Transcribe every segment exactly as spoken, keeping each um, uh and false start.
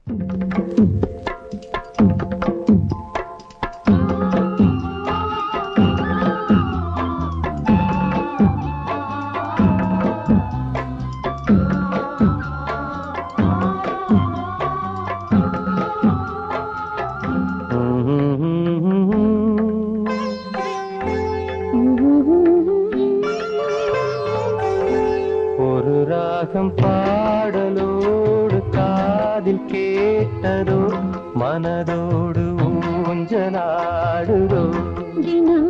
ராகம் பாடலோடு காதில் கேட்டதோ மனதோடு ஊஞ்சலாடுதோ தினம்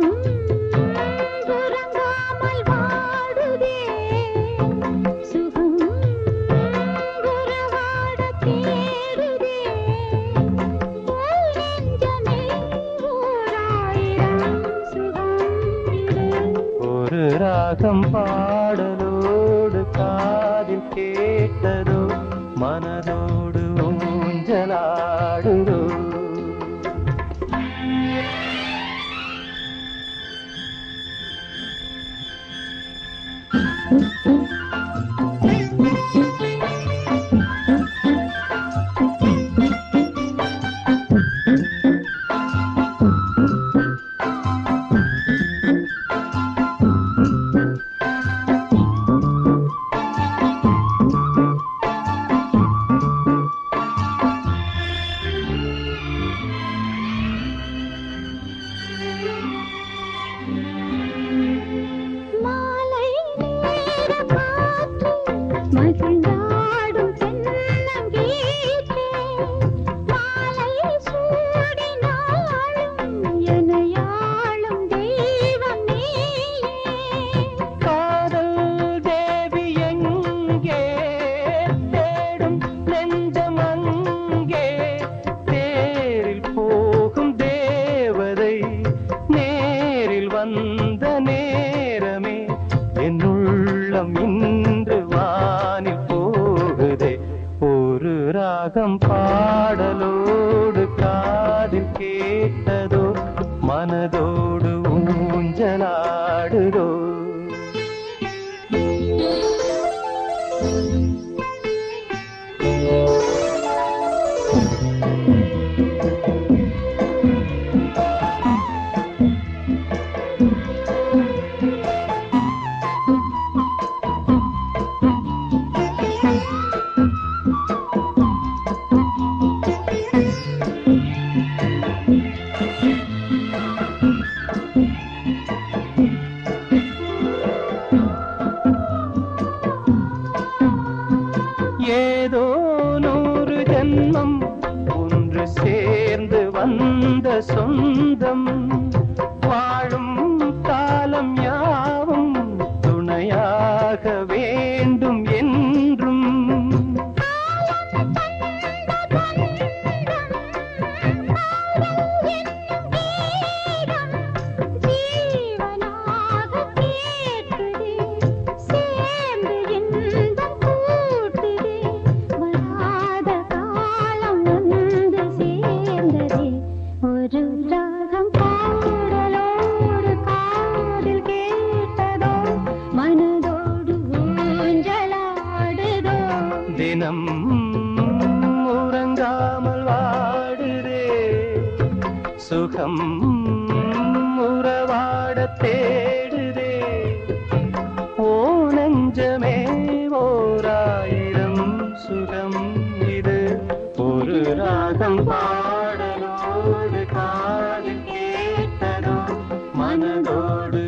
உறங்காமல் வாடுதே சுகம் உறவாட தேடுதே நெஞ்சமே ஓராயிரம் சுகம் இது ஒரு ராகம் பாடலோடு காதில் கேட்டதோ மனதோடு ஊஞ்சலாடுதோ மகிழ்ந்தாடும் தென்னங்கீற்றே மாலை சூடினாலும் எனையாளும் தெய்வம் நீயே காதல் தேவி எங்கே தேடும் நெஞ்சம் அங்கே தேரில் போகும் தேவதை நேரில் வந்த நேரமே என் உள்ளம் இன்று வானில் போகுதே ஒரு ராகம் பாடலோடு காதில் கேட்டதோ மனதோடு ஊஞ்சலாடுதோ ஏதோ நூறு ஜன்மம் ஒன்று சேர்ந்து வந்த சொந்தம் வாழும் காலம் யாவும் துணையாக வேண்டும் என்றும் ஒரு ராகம் பாடலோடு காதில் கேட்டதோ மனதோடு ஊஞ்சலாடுதோ தினம் உறங்காமல் வாடுதே சுகம் உறவாட தேடுதே ஓ நெஞ்சமே ஓராயிரம் சுகம் இது ஒரு ராகம் பாடலோடு காதில் கேட்டதோ மனதோடு